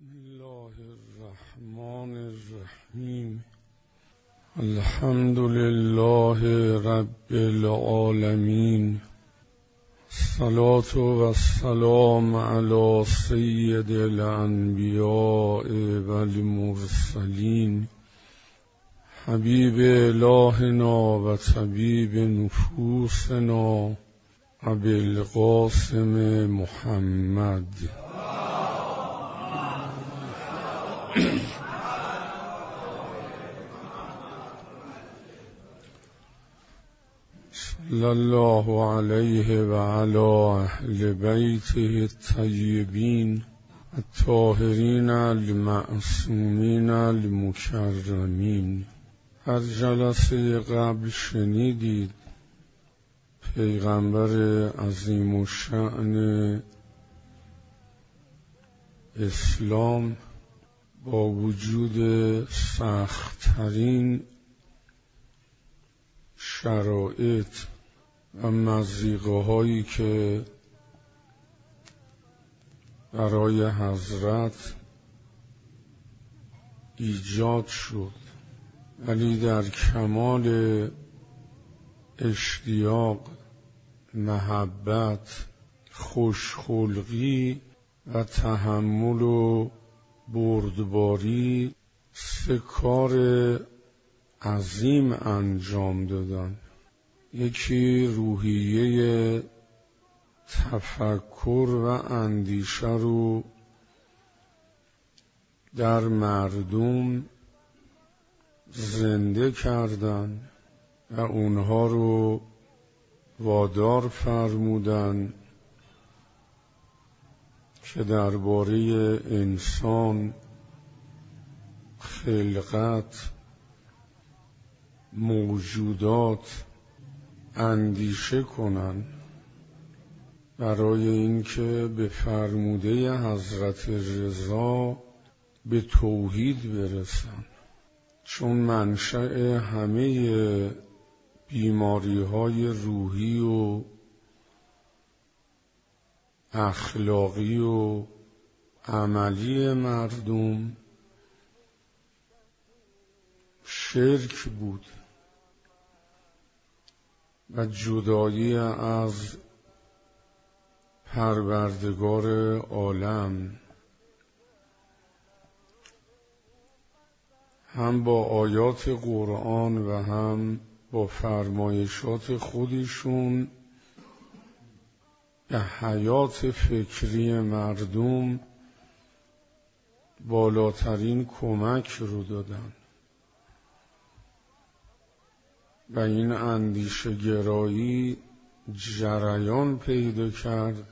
بسم الله الرحمن الرحیم. الحمد لله رب العالمین. الصلاة والسلام علی سید الانبیاء والمرسلین، حبیب الهنا و طبیب نفوسنا ابوالقاسم محمد. صلی الله علیه و علی اهل بیته الطیبین الطاهرین المعصومین المکرمین. در جلسه قبل شنیدید پیغمبر عظیم الشأن اسلام با وجود سخت‌ترین شرایط و مضیقه‌هایی که برای حضرت ایجاد شد، ولی در کمال اشتیاق، محبت، خوشخلقی و تحمل و بردباری سه کار عظیم انجام دادن. یکی روحیه تفکر و اندیشه رو در مردم زنده کردن و اونها رو وادار فرمودن که درباره انسان، خلقت، موجودات اندیشه کنن، برای اینکه به فرموده حضرت رضا به توحید برسن. چون منشأ همه بیماری‌های روحی و اخلاقی و عملی مردم شرک بود و جدایی از پروردگار عالم. هم با آیات قرآن و هم با فرمایشات خودشون به حیات فکری مردم بالاترین کمک رو دادن و این اندیشه گرایی جریان پیدا کرد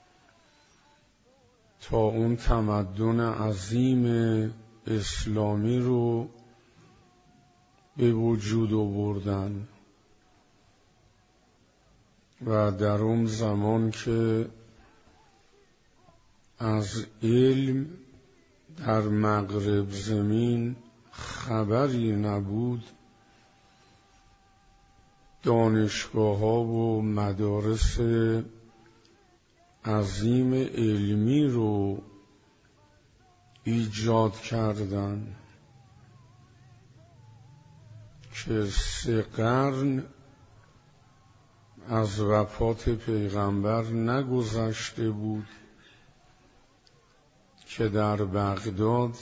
تا اون تمدن عظیم اسلامی رو به وجود آوردن. و در اون زمان که از علم در مغرب زمین خبری نبود، دانشگاه‌ها و مدارس عظیم علمی رو ایجاد کردن که 3 قرن از وفات پیغمبر نگذشته بود که در بغداد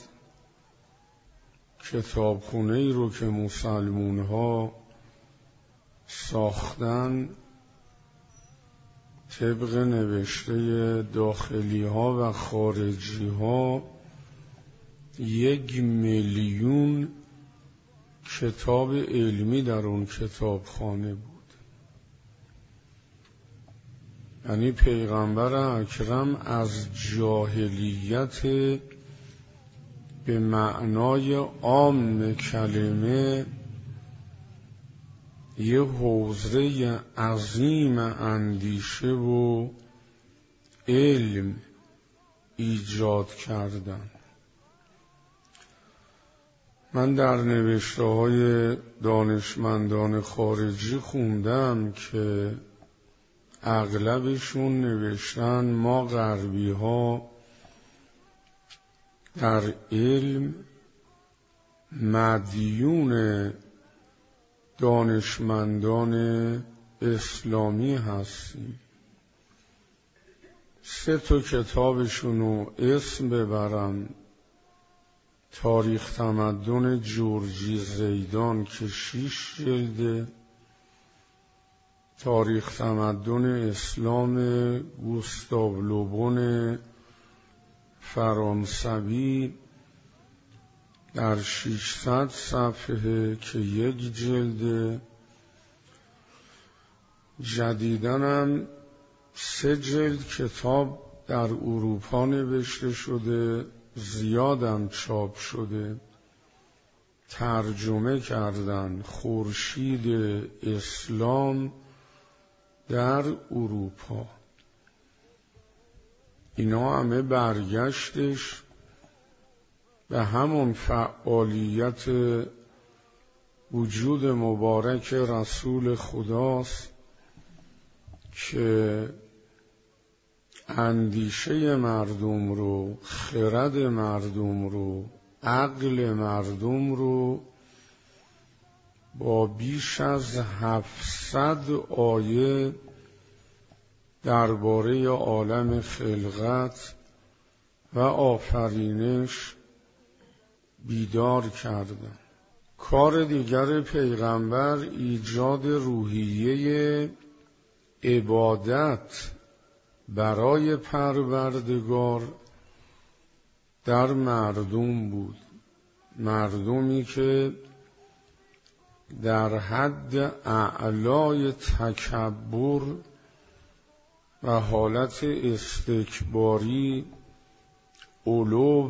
کتابخونه‌ای رو که مسلمان‌ها ساختن طبق نوشته داخلی ها و خارجی ها 1,000,000 کتاب علمی در اون کتابخانه بود. یعنی پیغمبر اکرم از جاهلیت به معنای عام کلمه یه حوزه عظیم اندیشه و علم ایجاد کردن. من در نوشته‌های دانشمندان خارجی خوندم که اغلبشون نوشتن ما غربی ها در علم مدیون دانشمندان اسلامی هستیم. 3 کتابشون رو اسم ببرم: تاریخ تمدن جورجی زیدان که 6 جلده، تاریخ تمدن اسلام گوستاو لوبون فرانسوی در 600 صفحه که 1 جلده. جدیدنم 3 جلد کتاب در اروپا نوشته شده، زیادم چاپ شده، ترجمه کردن. خورشید اسلام در اروپا. اینا همه برگشتش به همون فعالیت وجود مبارک رسول خداست که اندیشه مردم رو، خرد مردم رو، عقل مردم رو با بیش از 700 آیه درباره عالم خلقت و آفرینش بیدار کردن. کار دیگر پیغمبر ایجاد روحیه عبادت برای پروردگار در مردم بود. مردمی که در حد اعلای تکبر و حالت استکباری، علو،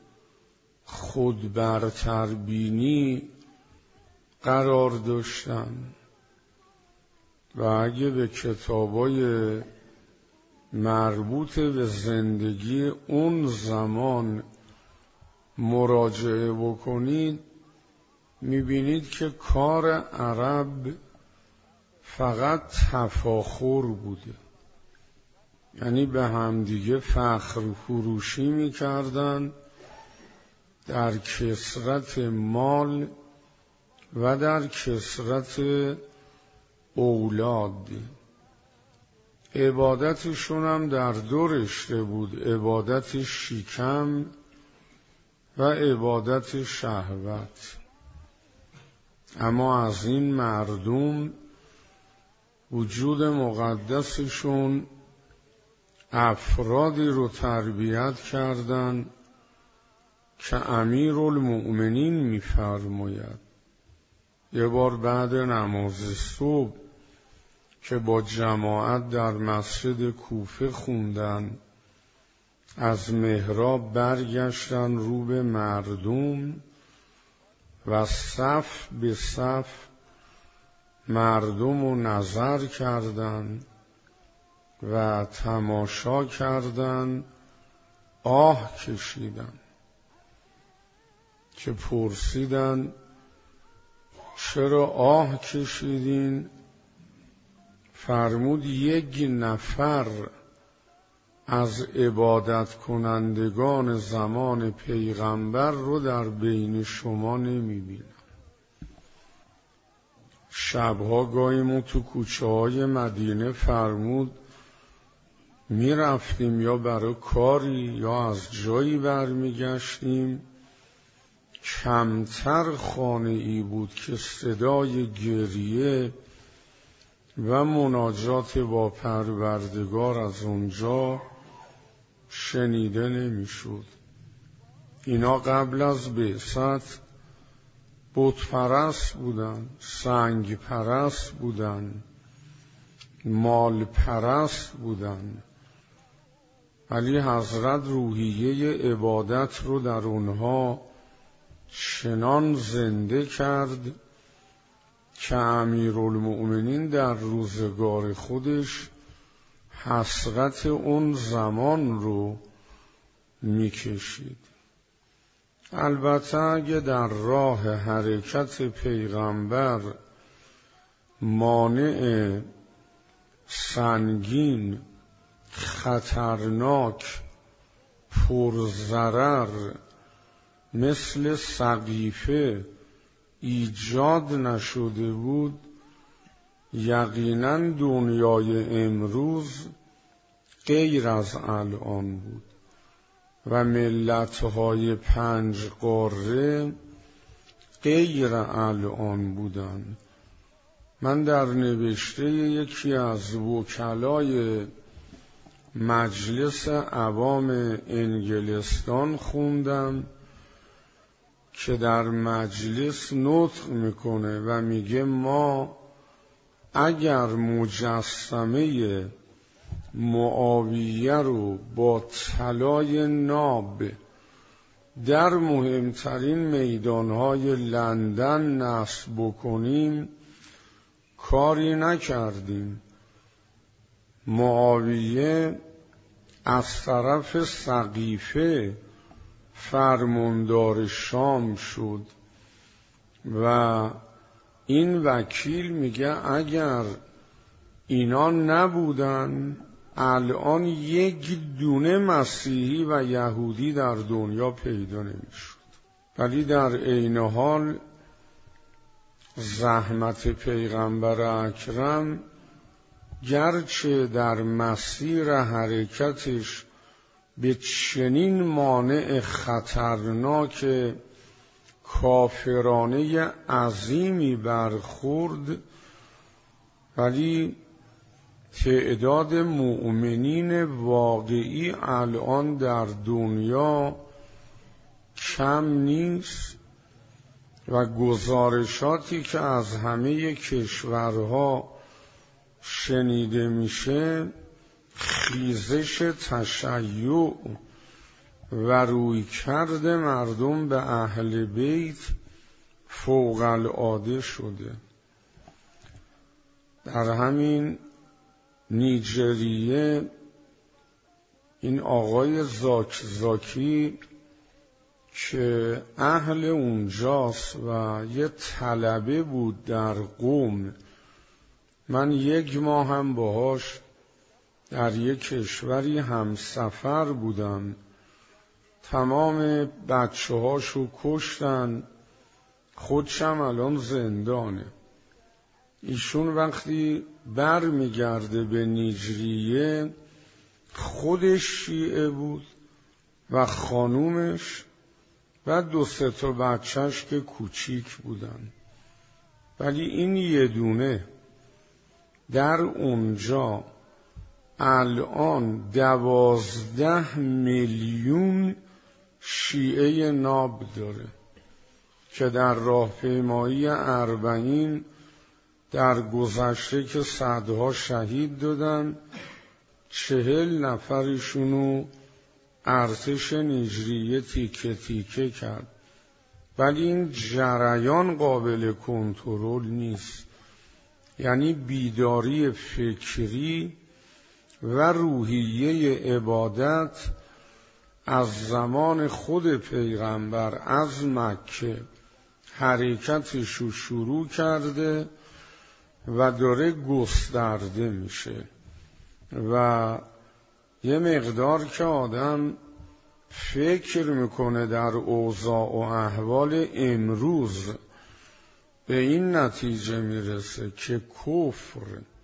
خودبرتربینی قرار داشتند و اگه به کتابای مربوط به زندگی اون زمان مراجعه بکنید میبینید که کار عرب فقط تفاخر بوده، یعنی به همدیگه فخر فروشی میکردن در کثرت مال و در کثرت اولاد. عبادتشون هم در 2 رشته بود: عبادت شکم و عبادت شهوت. اما از این مردم وجود مقدسشون افرادی رو تربیت کردن که امیرالمؤمنین می‌فرماید یه بار بعد نماز صبح که با جماعت در مسجد کوفه خوندن، از محراب برگشتن رو به مردم و صف به صف مردم رو نظر کردن و تماشا کردن، آه کشیدن که پرسیدن چرا آه کشیدین؟ فرمود 1 نفر از عبادت کنندگان زمان پیغمبر رو در بین شما نمی‌بینم. شبها گاهی ما تو کوچه های مدینه فرمود میرفتیم یا برای کاری یا از جایی برمیگشتیم، کمتر خانه ای بود که صدای گریه و مناجات با پروردگار از اونجا شنیده نمیشد. اینا قبل از بعثت بت پرست بودن، سنگ پرست بودن، مال پرست بودن، ولی حضرت روحیه عبادت رو در اونها چنان زنده کرد که امیرالمؤمنین در روزگار خودش حسرت اون زمان رو میکشید. البته اگه در راه حرکت پیغمبر مانع سنگین، خطرناک، پرضرر مثل سقیفه ایجاد نشده بود، یقینا دنیای امروز غیر از الان بود و ملت‌های 5 قاره غیر الان بودن. من در نوشته یکی از وکلای مجلس عوام انگلستان خوندم که در مجلس نطق میکنه و میگه ما اگر مجسمه معاویه رو با طلای ناب در مهمترین میدانهای لندن نصب بکنیم کاری نکردیم. معاویه از طرف سقیفه فرماندار شام شد و این وکیل میگه اگر اینا نبودن الان یک دونه مسیحی و یهودی در دنیا پیدا نمیشد. ولی در عین حال زحمت پیغمبر اکرم گرچه در مسیر حرکتش به چنین مانع خطرناک کافرانه عظیمی برخورد، ولی تعداد مؤمنین واقعی الان در دنیا کم نیست و گزارشاتی که از همه کشورها شنیده میشه خیزش تشیع و رویکرد مردم به اهل بیت فوق العاده شده. در همین نیجریه این آقای زاکی که اهل اونجاست و یه طلبه بود در قم، من 1 ماه هم باهاش در یک کشوری همسفر بودم، تمام بچه هاشو کشتن، خودشم الان زندانه. ایشون وقتی بر میگرده به نیجریه خودش شیعه بود و خانومش و 2-3 تا بچهش که کوچیک بودن، ولی این یه دونه در اونجا الان 12 میلیون شیعه ناب داره که در راهپیمایی 40 در گذشته که صدها شهید دادن 40 نفرشونو ارتش نیجریه تیکه تیکه کرد. ولی این جریان قابل کنترل نیست، یعنی بیداری فکری و روحیه عبادت از زمان خود پیغمبر از مکه حرکتش رو شروع کرده و داره گسترده میشه و یه مقدار که آدم فکر میکنه در اوضاع و احوال امروز به این نتیجه میرسه که کفر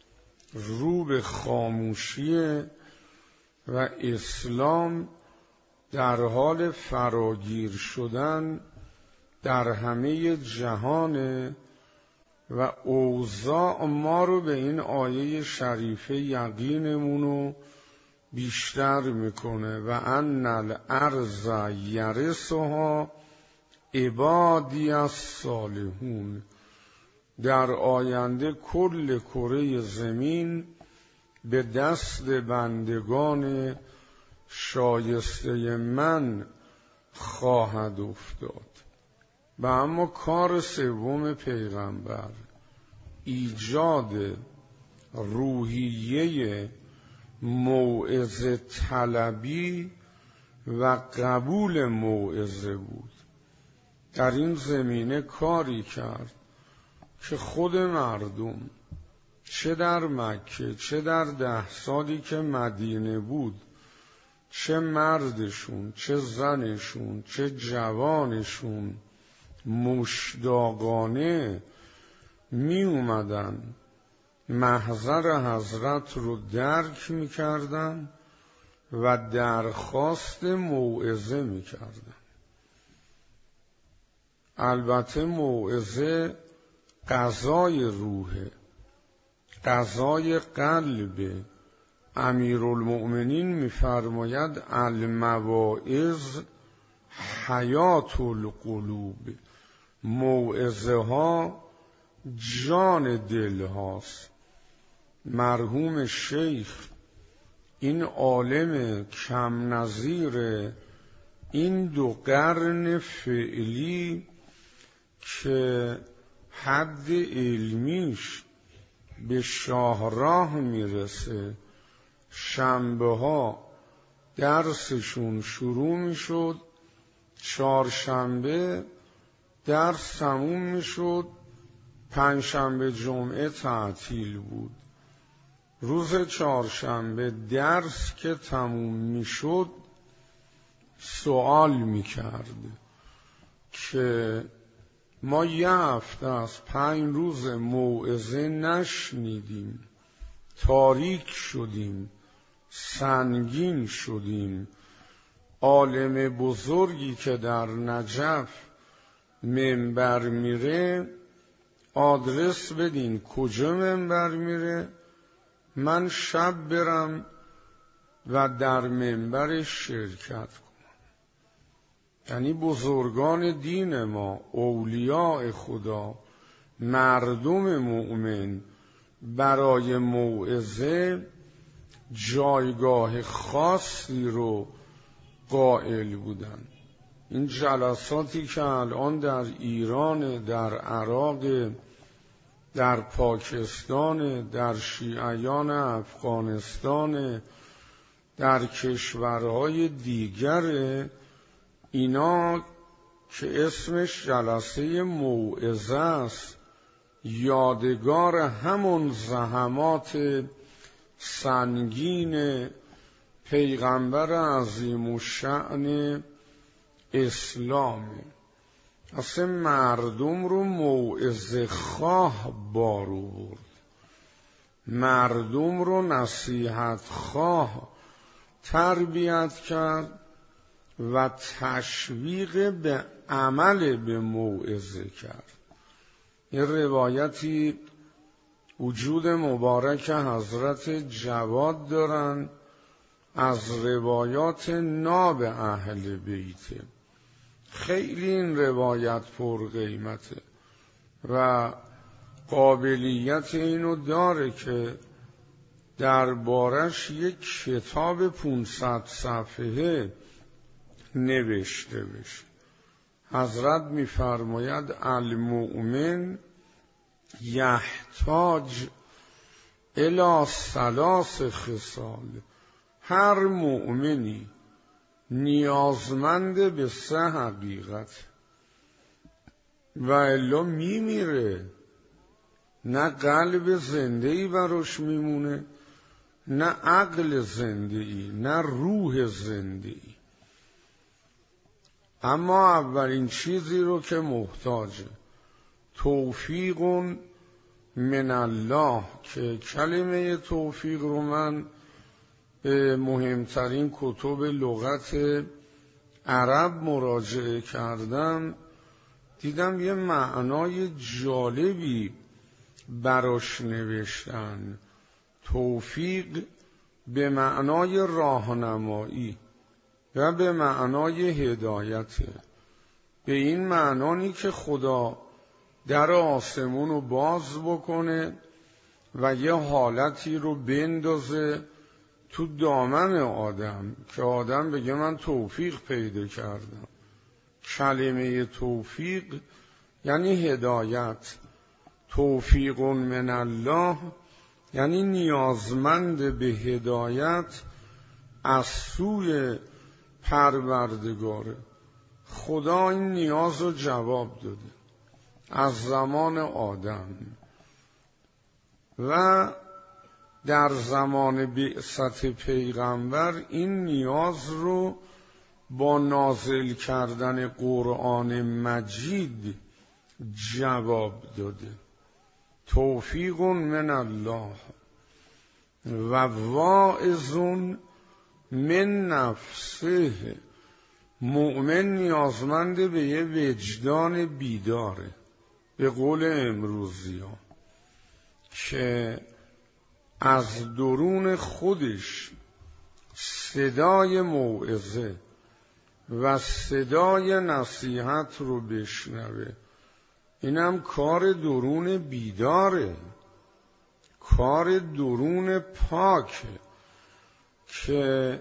رو به خاموشیه و اسلام در حال فراگیر شدن در همه جهانه و اوضاع ما رو به این آیه شریفه یقینمونو بیشتر میکنه و ان الارض یرثها عبادی الصالحون. در آینده کل کره زمین به دست بندگان شایسته من خواهد افتاد. و اما کار سوم پیغمبر ایجاد روحیه موعظه طلبی و قبول موعظه بود. در این زمینه کاری کرد که خود مردم چه در مکه چه در 10 سالی که مدینه بود چه مردشون، چه زنشون، چه جوانشون مشتاقانه می اومدن محضر حضرت رو درک می کردن و درخواست موعظه می کردن. البته موعظه غذای روحه، غذای قلبه. امیرالمؤمنین می‌فرماید المواعظ حیات القلوب، موعظه ها جان دل هاست. مرحوم شیخ این عالم کم نظیر این 2 قرن فعلی که حد علمیش به شاهراه میرسه، شنبه ها درسشون شروع میشد، 4 شنبه درس تموم میشد، 5 شنبه جمعه تعطیل بود. روز 4 شنبه درس که تموم میشد سوال میکرد که ما 1 هفته از 5 روز موعظه نشنیدیم، تاریک شدیم، سنگین شدیم. عالم بزرگی که در نجف منبر میره آدرس بدین کجا منبر میره، من شب برم و در منبرش شرکت کنم. یعنی بزرگان دین ما، اولیاء خدا، مردم مؤمن برای موعظه جایگاه خاصی رو قائل بودن. این جلساتی که الان در ایران، در عراق، در پاکستان، در شیعیان افغانستان، در کشورهای دیگر، اینا که اسمش جلسه موعظه است، یادگار همون زحمات سنگین پیغمبر عظیم الشأن اسلامه. اصلا مردم رو موعظه خواه بار آورد، مردم رو نصیحت خواه تربیت کرد و تشویق به عمل به موعظه کرد. یه روایتی وجود مبارک حضرت جواد دارن از روایات ناب اهل بیته. خیلی این روایت پر قیمته و قابلیت اینو داره که دربارش یک کتاب 500 صفحه نوشته بشه. حضرت می‌فرماید المؤمن یحتاج الی 3 خصال، هر مؤمنی نیازمند به 3 حقیقت و الا میمیره. نه قلب زنده‌ای براش میمونه، نه عقل زنده‌ای، نه روح زنده‌ای. اما اولین چیزی رو که محتاجه توفیق من الله، که کلمه توفیق رو من به مهمترین کتب لغت عرب مراجعه کردم، دیدم یه معنای جالبی براش نوشتن. توفیق به معنای راهنمایی و به معنای هدایت. به این معنانی که خدا در آسمون رو باز بکنه و یه حالتی رو بندازه تو دامن آدم که آدم بگه من توفیق پیدا کردم. کلمه توفیق یعنی هدایت. توفیق من الله یعنی نیازمند به هدایت از سوی پروردگاره. خدا این نیاز رو جواب داده از زمان آدم و در زمان بعثت پیغمبر این نیاز رو با نازل کردن قرآن مجید جواب داده. توفیق من الله و واعظ من نفسه. مؤمن نیازمند به یه وجدان بیداره، به قول امروزی ها، که از درون خودش صدای موعظه و صدای نصیحت رو بشنوه. اینم کار درون بیداره، کار درون پاکه که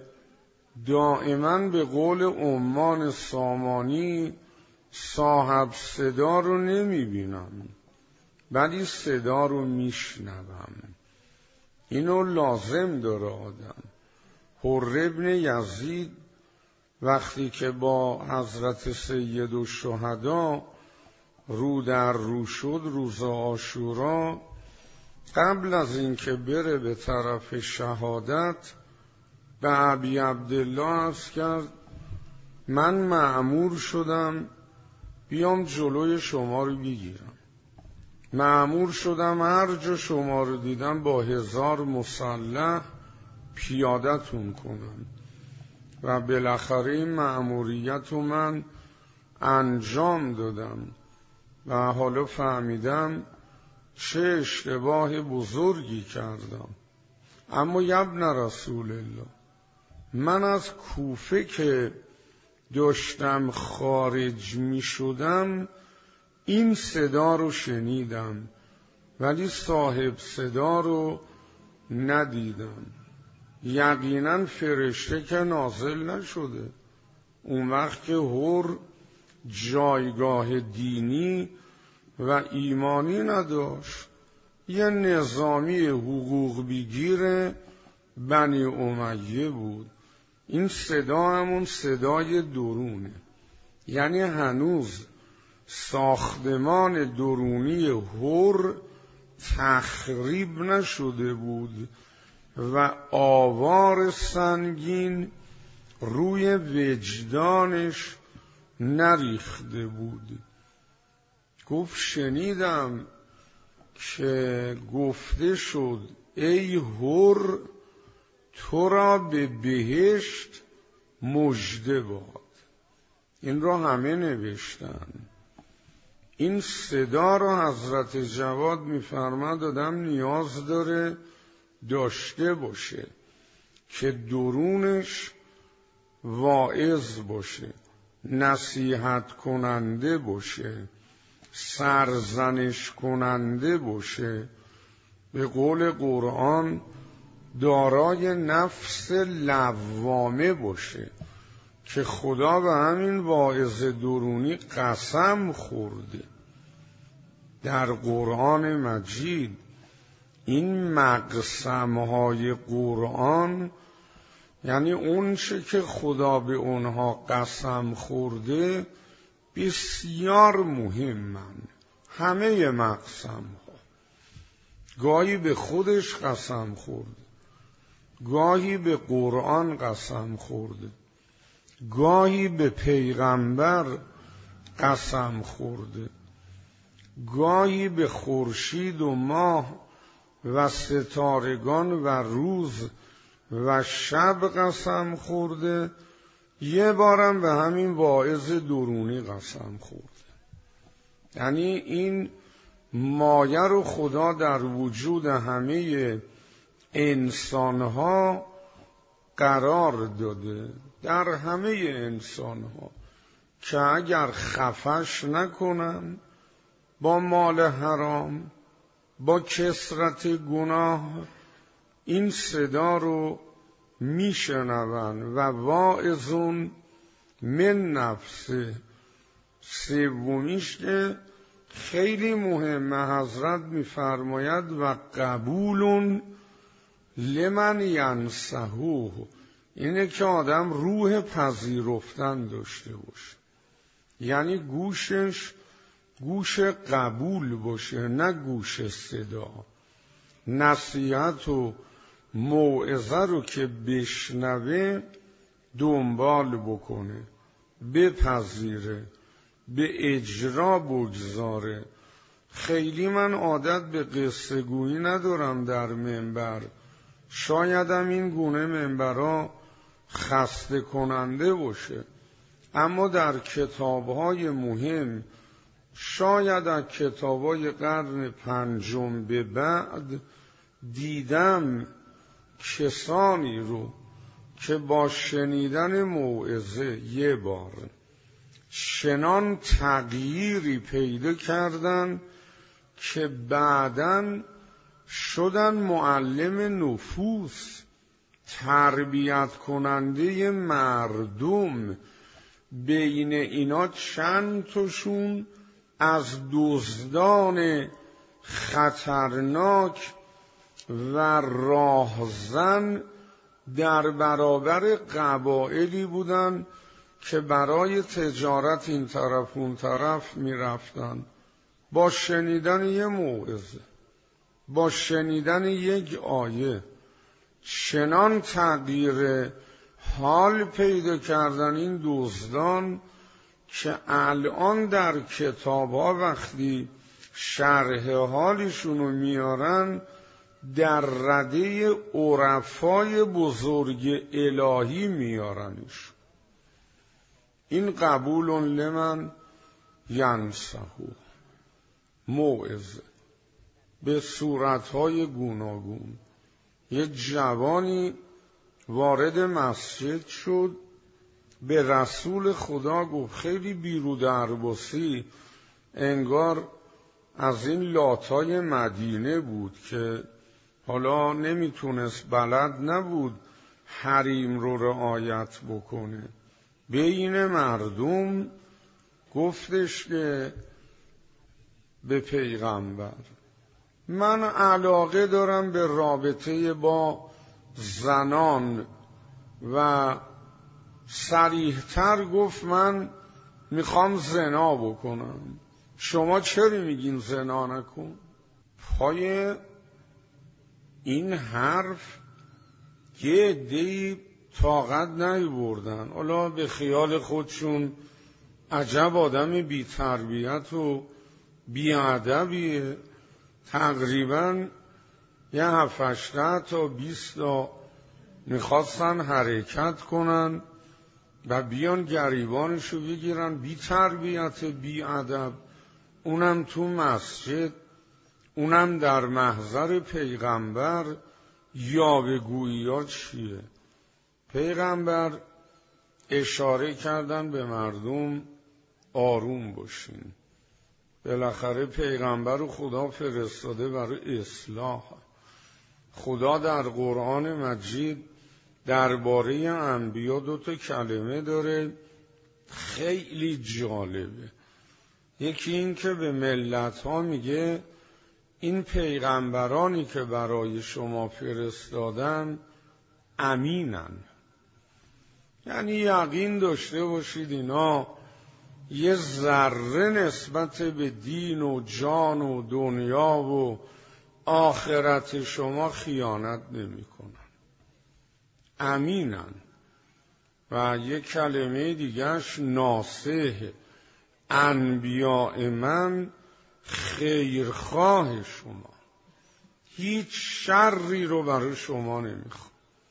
دائما به قول عمان سامانی صاحب صدا رو نمیبینم ولی صدا رو میشنوم. اینو لازم داره آدم. حر ابن یزید وقتی که با حضرت سید الشهدا رو در رو شد روز عاشورا، قبل از اینکه بره به طرف شهادت به ابی عبدالله عرض کرد من مأمور شدم بیام جلوی شما رو بگیرم. مأمور شدم هر جا شما رو دیدم با 1000 مسلح پیادتون کنم و بالاخره این مأموریت رو من انجام دادم و حالا فهمیدم چه اشتباه بزرگی کردم. اما ابن رسول الله، من از کوفه که داشتم خارج می شدم این صدا رو شنیدم ولی صاحب صدا رو ندیدم. یقینا فرشته که نازل نشده. اون وقت که حر جایگاه دینی و ایمانی نداشت، یه نظامی حقوق بگیر بنی امیه بود. این صدا همون صدای درونه، یعنی هنوز ساختمان درونی حر تخریب نشده بود و آوار سنگین روی وجدانش نریخته بود. گفت شنیدم که گفته شد ای حر تو را به بهشت مژده باد. این را همه نوشتن. این صدا را حضرت جواد میفرماد آدم نیاز داره داشته باشه که درونش واعظ باشه، نصیحت کننده باشه، سرزنش کننده باشه، به قول قرآن دارای نفس لوامه باشه که خدا به همین واعظ درونی قسم خورده در قرآن مجید. این مقسمهای قرآن یعنی اون چه که خدا به اونها قسم خورده بسیار مهمن. همه مقسم ها گاهی به خودش قسم خورده، گاهی به قرآن قسم خورده، گاهی به پیغمبر قسم خورده، گاهی به خورشید و ماه و ستارگان و روز و شب قسم خورده، یه بارم به همین واعظ درونی قسم خورده. یعنی این مایه رو خدا در وجود همه انسانها قرار داده، در همه انسانها، که اگر خفش نکنن با مال حرام، با کثرت گناه، این صدا رو میشنون و واعظون من نفسه. سومیش که خیلی مهمه، حضرت میفرماید و قبول لمن ینصحوه، اینه که آدم روح پذیرفتن داشته باشه، یعنی گوشش گوش قبول باشه نه گوش صدا. نصیحت و موعظه رو که بشنوه دنبال بکنه، بپذیره، به اجرا بگذاره. خیلی من عادت به قصه گویی ندارم در منبر، شایدم این گونه منبرها خسته کننده باشه، اما در کتاب‌های مهم، شاید از کتاب‌های قرن 5 به بعد، دیدم کسانی رو که با شنیدن موعظه یه بار چنان تغییری پیدا کردن که بعداً شدن معلم نفوس، تربیت کننده مردم. بین اینا چند تاشون از دزدان خطرناک و راهزن در برابر قبایلی بودن که برای تجارت این طرف اون طرف می رفتن. با شنیدن یه موعظه، با شنیدن یک آیه، چنان تغییر حال پیدا کردن این دزدان که الان در کتاب‌ها وقتی شرح حالشونو میارن در رده عرفای بزرگ الهی میارنش. این قبول لمن ینصحو، موعظه به صورتهای گوناگون. یه جوانی وارد مسجد شد، به رسول خدا گفت، خیلی بیرودرباسی، انگار از این لاتای مدینه بود که حالا نمیتونست، بلد نبود حریم رو رعایت بکنه. بین مردم گفتش که به پیغمبر، من علاقه دارم به رابطه با زنان، و صریح‌تر گفت من میخوام زنا بکنم. شما چرا میگین زنا نکن؟ پای این حرف یه عده‌ای طاقت نیاوردن. حالا به خیال خودشون عجب آدم بی تربیت و بی ادبیه. تقریبا یه 7-8 تا 20 تا میخواستن حرکت کنن و بیان گریبانشو بگیرن. بی تربیت، بی ادب، اونم تو مسجد، اونم در محضر پیغمبر. یا بگویی ها چیه؟ پیغمبر اشاره کردن به مردم آروم باشین. بالاخره پیغمبر رو خدا فرستاده برای اصلاح. خدا در قرآن مجید درباره انبیا 2 کلمه داره خیلی جالبه. یکی این که به ملت ها میگه این پیغمبرانی که برای شما فرستادن امینن، یعنی یقین داشته باشید اینا یه ذره نسبت به دین و جان و دنیا و آخرت شما خیانت نمی کنن. امینن. و یه کلمه دیگرش ناصح، انبیاء من خیرخواه شما، هیچ شری رو برای شما نمیخوان،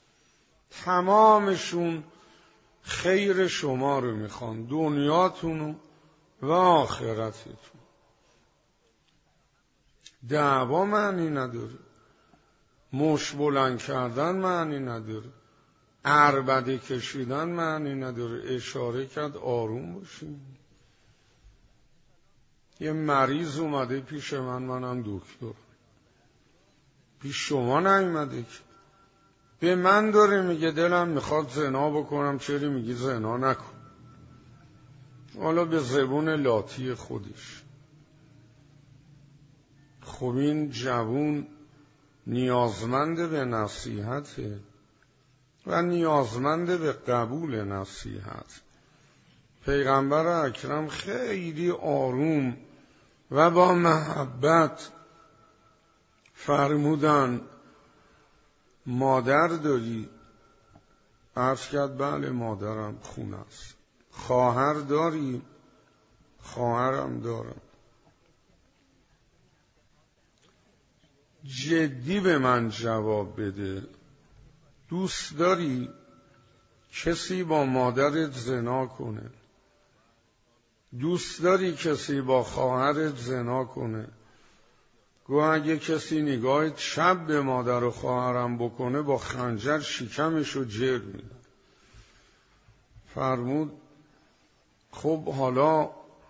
تمامشون خیر شما رو میخوان، دنیاتون و آخرتتون. دعوا معنی نداره، مش بلند کردن معنی نداره، عربده کشیدن معنی نداره. اشاره کرد آروم باشین. یه مریض اومده پیش منم دکتر، پیش شما نیومده که. به من داره میگه دلم میخواد زنا بکنم، چرا میگی زنا نکن؟ حالا به زبون لاتی خودش. خب این جوون نیازمند به نصیحته و نیازمند به قبول نصیحت. پیغمبر اکرم خیلی آروم و با محبت فرمودن مادر داری؟ عرض کرد بله مادرم خون است. خواهر داری؟ خواهرم دارم. جدی به من جواب بده، دوست داری کسی با مادرت زنا کنه؟ دوست داری کسی با خواهرت زنا کنه؟ گو اگه کسی نگاه چپ به مادر و خواهرم بکنه با خنجر شکمشو جر میدم. فرمود خب حالا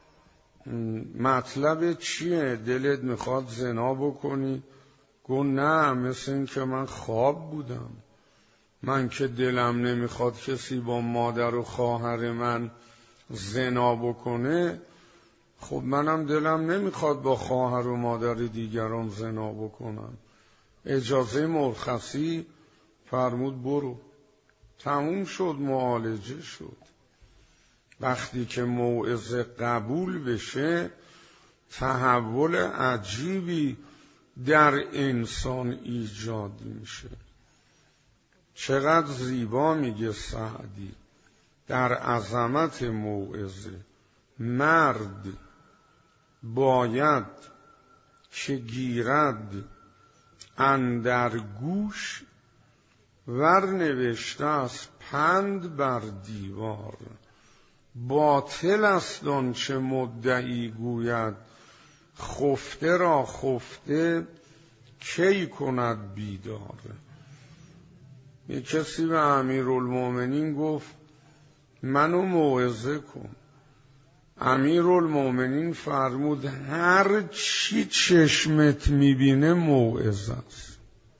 مطلب چیه؟ دلت میخواد زنا بکنی؟ گو نه، مثل این که من خواب بودم. من که دلم نمیخواد کسی با مادر و خواهر من زنا بکنه، خب منم دلم نمیخواد با خواهر و مادر دیگران زنا بکنم. اجازه مرخصی؟ فرمود برو. تموم شد، معالجه شد. وقتی که موعظه قبول بشه تحول عجیبی در انسان ایجاد میشه. چقدر زیبا میگه سعدی در عظمت موعظه: مرد باید که گیرد اندر گوش، ور نوشته است پند بر دیوار. باطل است آنچه مدعی گوید، خفته را خفته کی کند بیدار. یک کسی به امیرالمومنین گفت منو موعظه کن. امیرالمومنین فرمود هر چی چشمت میبینه موعظه است.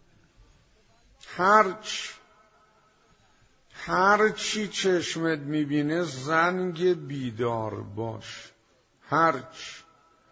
هر چی چشمت میبینه زنگ بیدار باش. هرچی.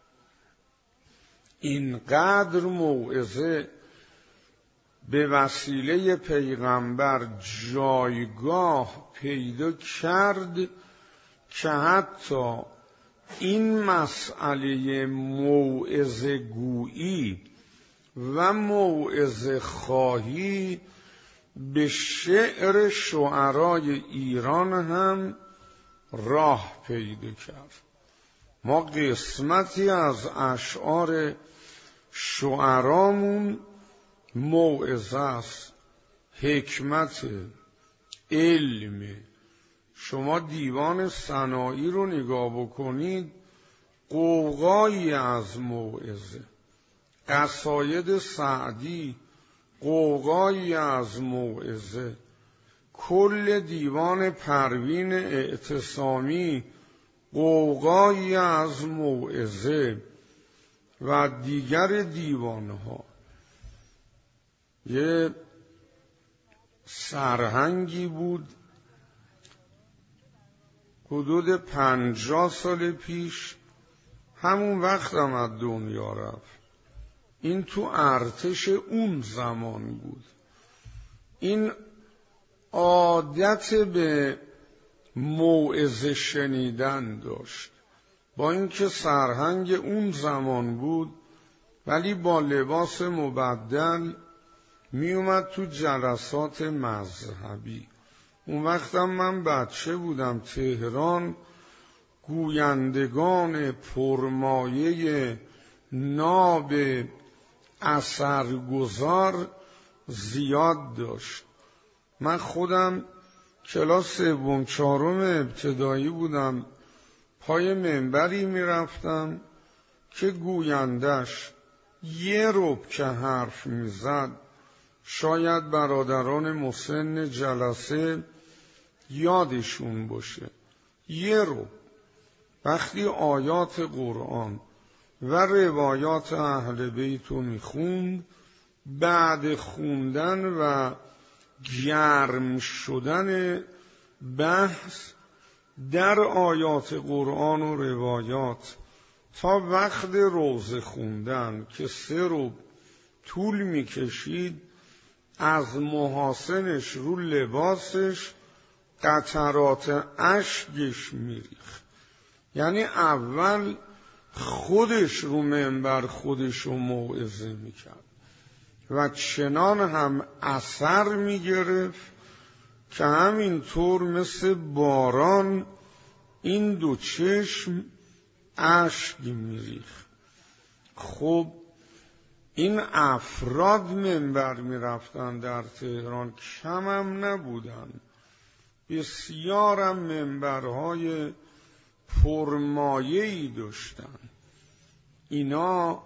اینقدر موعظه به وسیله پیغمبر جایگاه پیدا کرد که حتی این مسئله موعظه گویی و موعظه خواهی به شعر شعرای ایران هم راه پیدا کرد. ما قسمتی از اشعار شعرامون موعظه است، حکمت، علم. شما دیوان سنایی رو نگاه بکنید، غوغایی از موعظه. قصاید سعدی غوغایی از موعظه. کل دیوان پروین اعتصامی غوغایی از موعظه و دیگر دیوانها. یه سرهنگی بود حدود 50 سال پیش، همون وقت هم از دنیا رفت. این تو ارتش اون زمان بود. این عادت به موعظه شنیدن داشت، با اینکه سرهنگ اون زمان بود ولی با لباس مبدل می اومد تو جلسات مذهبی. اون وقتم من بچه بودم. تهران گویندگان پرمایه ناب اثرگذار زیاد داشت. من خودم کلاس سوم چهارم ابتدایی بودم، پای منبری می رفتم که گویندش یه ربع که حرف می زد شاید برادران مسن جلسه یادشون باشه. یه ربع. وقتی آیات قرآن و روایات اهل بیت رو میخوند، بعد خوندن و گرم شدن بحث در آیات قرآن و روایات تا وقت روزه خوندن که 3 ربع طول میکشید، از محاسنش رو لباسش قطرات اشکش میریخت. یعنی اول خودش رو منبر خودش رو موعظه میکرد، و چنان هم اثر میگرفت که همینطور مثل باران این دو چشم اشک میریخت. خب این افراد منبر میرفتن در تهران، کم هم نبودن، بسیارم منبرهای پرمایه‌ای داشتن. اینا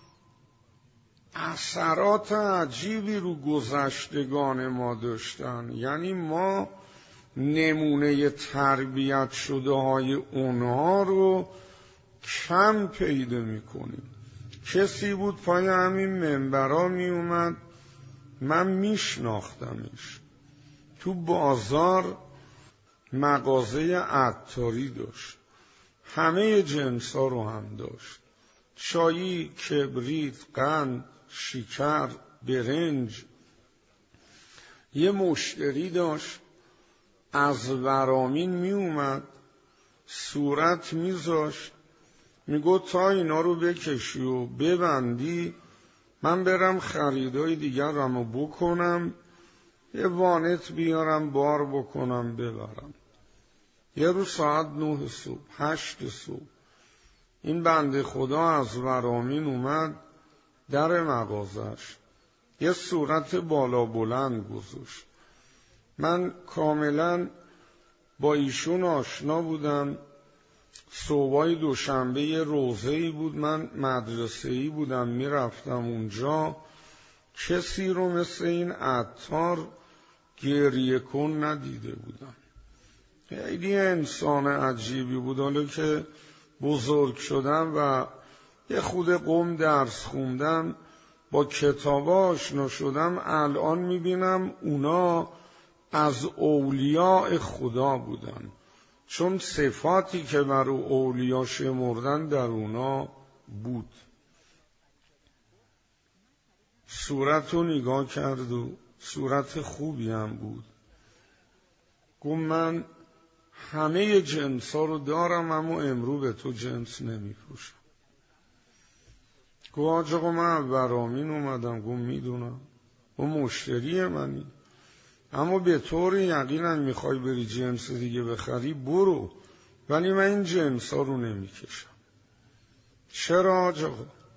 اثرات عجیبی رو گذشتگان ما داشتن. یعنی ما نمونه تربیت شده های اونها رو کم پیدا میکنیم. کسی بود پای همین منبرها می اومد، من میشناختمش، تو بازار مغازه عطاری داشت، همه جنس ها رو هم داشت، چایی، کبریت، قند، شکر، برنج. یه مشتری داشت از ورامین می اومد، صورت میذاشت، میگو تا اینا رو بکشی و ببندی من برم خریدای دیگرمو بکنم، یه وانت بیارم بار بکنم ببرم. یه روز ساعت 9 صبح 8 صبح این بنده خدا از ورامین اومد در مغازش، یه صورت بالا بلند گذاشت. من کاملا با ایشون آشنا بودم. صبحای دوشنبه یه روزه‌ای بود، من مدرسه‌ای بودم میرفتم اونجا، کسی رو مثل این عطار گریه کن ندیده بودم. خیلی انسان عجیبی بود. حالا که بزرگ شدم و یه خود قم درس خوندم، با کتابا آشنا شدم، الان میبینم اونا از اولیاء خدا بودن، چون صفاتی که بر اولیا شمردن در اونا بود. صورت رو نگاه کرد و صورت خوبی هم بود. گفت من همه جنس ها رو دارم اما امرو به تو جنس نمی فروشم. گفت آقا من ورامین اومدم. گفت میدونم، و مشتری منی، اما به طور یقینم میخوای بری جنس دیگه بخری برو، ولی من این جنس ها رو نمیکشم. چرا آقا؟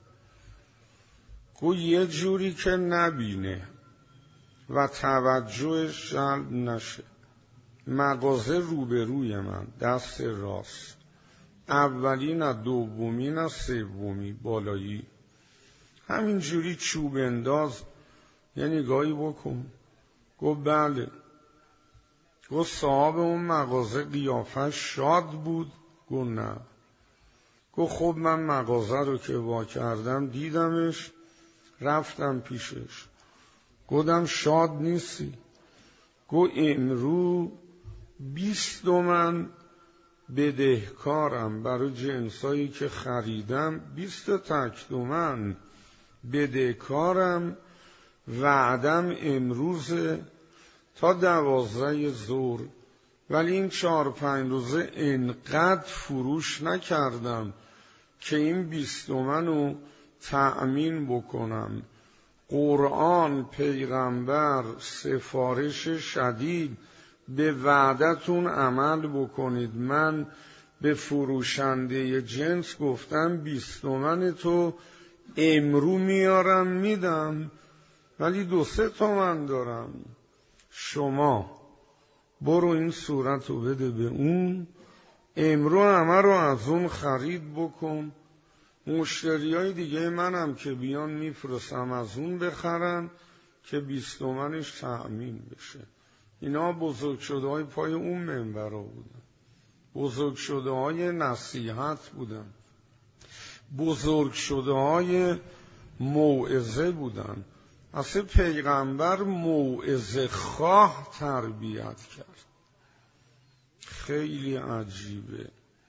گو یه جوری که نبینه و توجهش جلب نشه. مغازه روبروی من، دست راست، اولی نه دومی نه سومی، بالایی، همین جوری چوب انداز یه نگاهی بکن. گو بله. گو صاحب اون مغازه قیافش شاد بود؟ گو نه. گو خب من مغازه رو که وا کردم دیدمش، رفتم پیشش، گفتم شاد نیستی؟ گو امرو 20 تومن بدهکارم برای جنسایی که خریدم، 20 تک تومن بدهکارم، وعدم امروز تا 12 ظهر، ولی این 4-5 روزه انقدر فروش نکردم که این 20 تومن رو تأمین بکنم. قرآن، پیغمبر، سفارش شدید، به وعدتون عمل بکنید. من به فروشنده جنس گفتم 20 تومن تو امرو میارم میدم، ولی 2-3 تومن دارم، شما برو این صورت رو بده به اون، امرو همه رو از اون خرید بکن، مشتری های دیگه منم که بیان میفرستم از اون بخرن که 20 تومنش تأمین بشه. اینا بزرگ شده های پای اون منبرا بودن، بزرگ شده های نصیحت بودن، بزرگ شده های موعظه بودن. اصلا پیغمبر موعظه خواه تربیت کرد. خیلی عجیبه،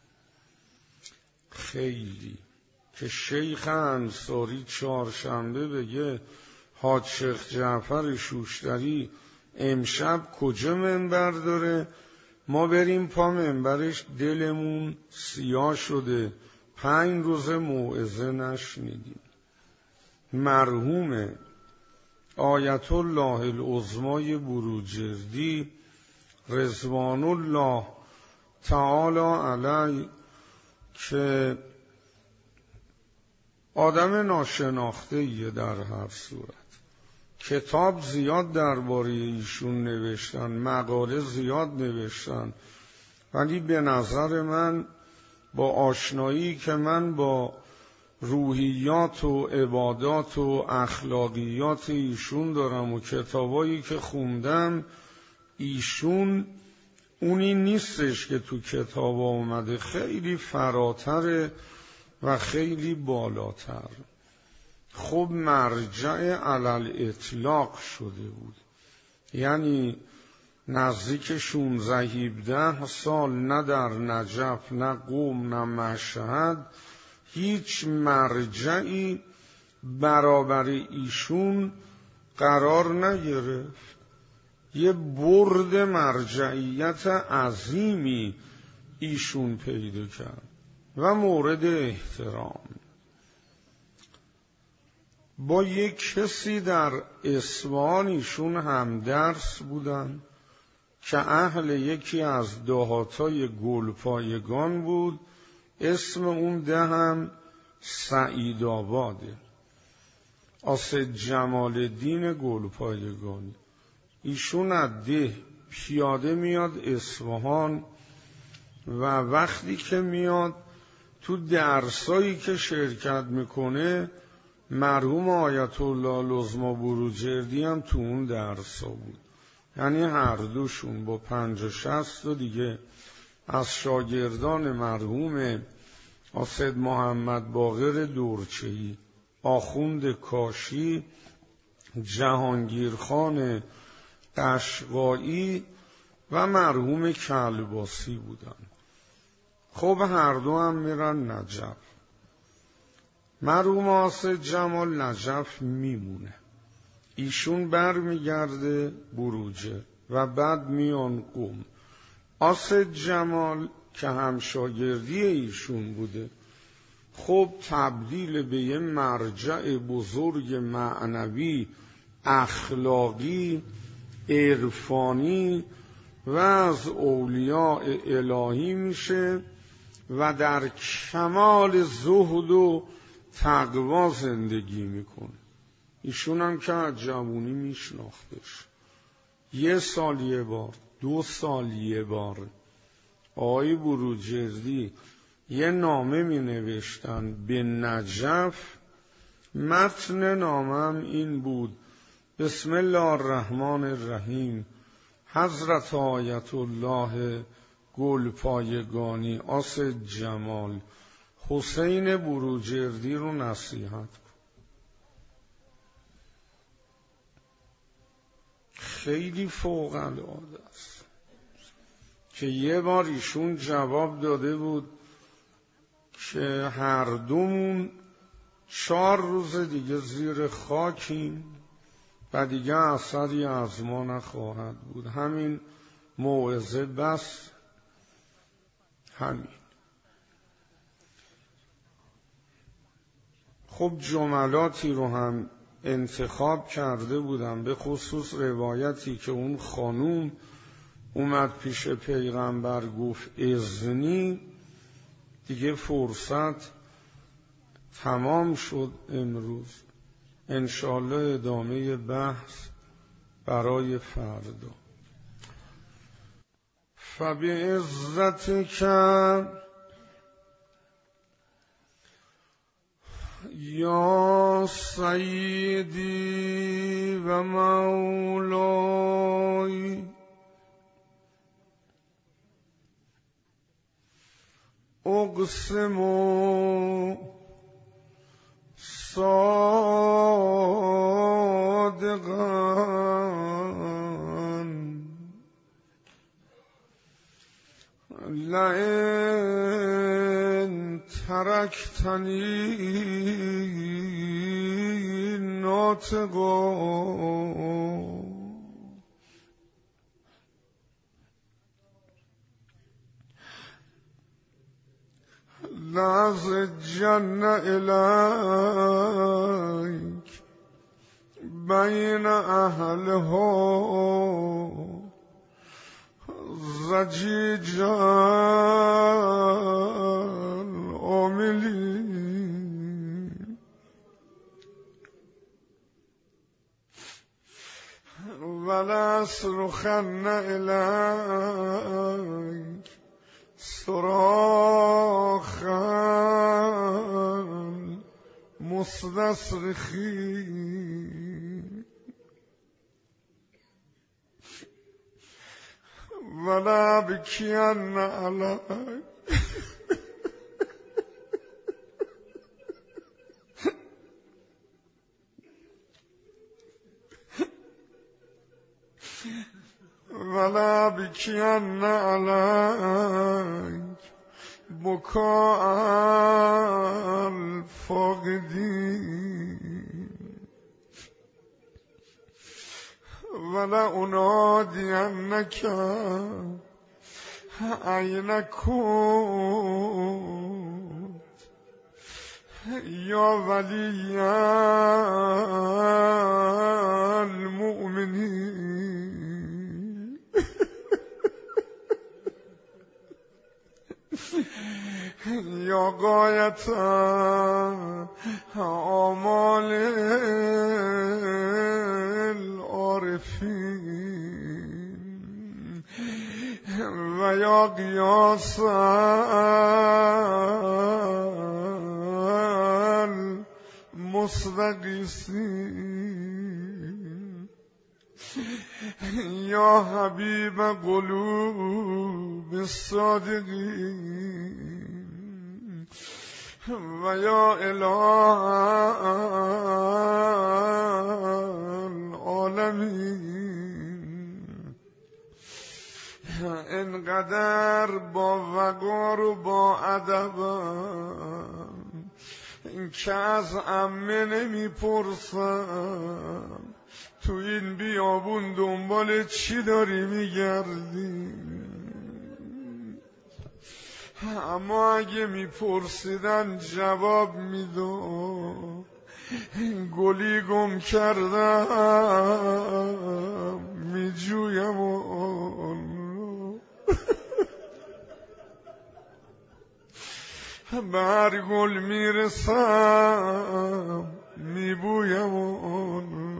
خیلی، که شیخ انصاری چهارشنبه بگه حاج شیخ جعفر شوشتری امشب کجا منبر داره، ما بریم پا منبرش دلمون سیاه شده، 5 روز موعظه نشنیدیم. مرحوم آیت الله العظمای بروجردی رضوان الله تعالی علیه که آدم ناشناخته‌ایه در هر صورت. کتاب زیاد درباره ایشون نوشتن، مقاله زیاد نوشتن، ولی به نظر من با آشنایی که من با روحیات و عبادات و اخلاقیات ایشون دارم و کتابایی که خوندم، ایشون اونی نیستش که تو کتاب اومده، خیلی فراتره و خیلی بالاتر. خب مرجع علل اطلاق شده بود، یعنی نزدیک 16-17 سال نه در نجف نه قم نه مشهد هیچ مرجعی برابر ایشون قرار نگرفت. یه برد مرجعیت عظیمی ایشون پیدا کرد و مورد احترام. با یک کسی در اصفهان ایشون هم درس بودن که اهل یکی از دهاتای گلپایگان بود، اسم اون ده هم سعید آباده، اسد جمال الدین گلپایگانی. ایشون از ده پیاده میاد اصفهان و وقتی که میاد تو درسایی که شرکت میکنه مرحوم آیت الله العظما بروجردی هم تو اون درسا بود. یعنی هر دوشون با 50-60 دیگه از شاگردان مرحوم اسد محمد باقر دورچه‌ای، آخوند کاشی، جهانگیرخان قشقایی و مرحوم کلباسی بودن. خب هر دو هم میرن نجف. مرحوم اسد جمال نجف میمونه، ایشون بر میگرده بروجه و بعد میان قم. اسد جمال که هم شاگردی ایشون بوده، خب تبدیل به یه مرجع بزرگ معنوی، اخلاقی، عرفانی و از اولیاء الهی میشه و در کمال زهد و تقوا زندگی میکنه. ایشون هم که از جوونی میشناختش، 1 سال 1 بار، 2 سال 1 بار آقای بروجردی یه نامه می نوشتن به نجف. متن نامم این بود: بسم الله الرحمن الرحیم، حضرت آیت الله گلپایگانی اسد جمال حسین بروجردی رو نصیحت کن. خیلی فوق العاده است که یه بار ایشون جواب داده بود که هر دومون 4 روز دیگه زیر خاکیم و دیگه اثری از ما نخواهد بود. همین موعظه بس، همین. خب جملاتی رو هم انتخاب کرده بودم، به خصوص روایتی که اون خانوم اومد پیش پیغمبر گفت اذنی. دیگه فرصت تمام شد امروز، انشالله ادامه بحث برای فردا. فبعزتک یا سیدی و مولای اقسم صادقا لئن ترکتنی ناطقا لأزجن إليك بین اهلها زجیجا عاملین ولأصرخن الیک صراخا مستصرخین ولأبکین علیک ولأبکین علیک بکاء الفاقدین ولأنادینک أين كنت یا ولی المؤمنین یا غایت آمال العارفین و یا قیاس المستغیثین یا حبیب قلوب الصادقین و یا اله العالمین اینقدر با وقار و با ادبم این که از عمه نمی پرسم تو این بیابون دنبال چی داری میگردی، اما اگه میپرسیدن جواب میدم گلی گم کردم میجویم اون به هر گل میرسم میبویم اون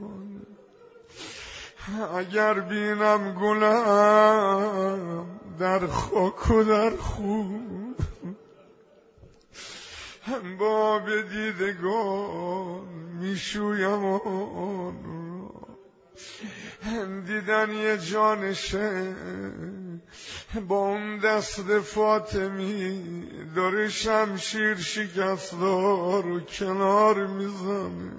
اگر بینم گلم در خاک و در خون با به دیدگان میشویم اون دیدن یه جانشه با اون دست فاطمی داره شمشیر شکستار و کنار میزنه،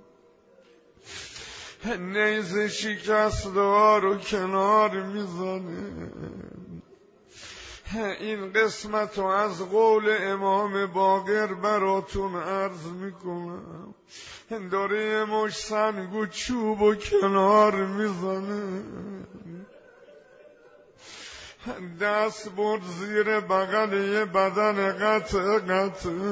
نیزه شکستار و کنار میزنه. این قسمت رو از قول امام باقر براتون عرض میکنم، داره یه مش سنگ و چوب و کنار میزنه، دست برد زیر بغل یه بدن قطع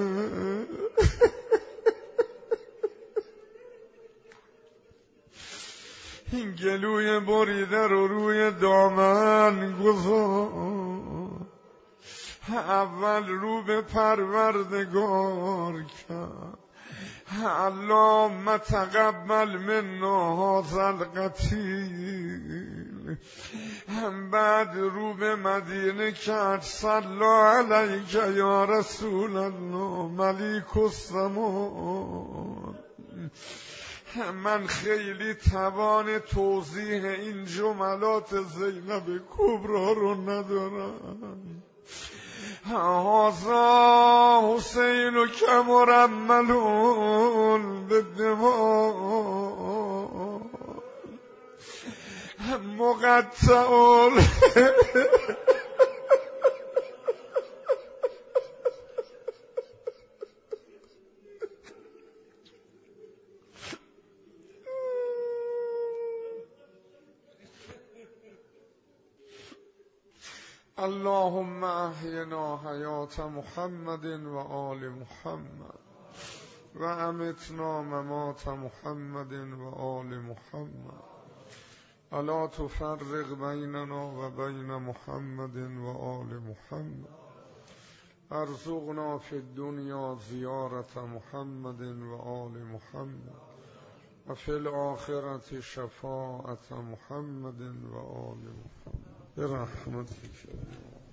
این گلوی بریده رو روی دامن گذار، اول رو به پروردگار کرد اللهم تقبل منا هذا القتیل، بعد رو به مدینه کرد صلی علیک یا رسول الله ملیک السمان. من خیلی توان توضیح این جملات زینب کبرا رو ندارم. هذا حسین کمرملون به دماغ مقطع اللهم احینا حیات محمد و آل محمد و امتنا ممات محمد و آل محمد الا تفرق بیننا و بین محمد و آل محمد ارزقنا فی الدنیا زیارت محمد و آل محمد و فی الآخرة شفاعت محمد و آل محمد برحمتک.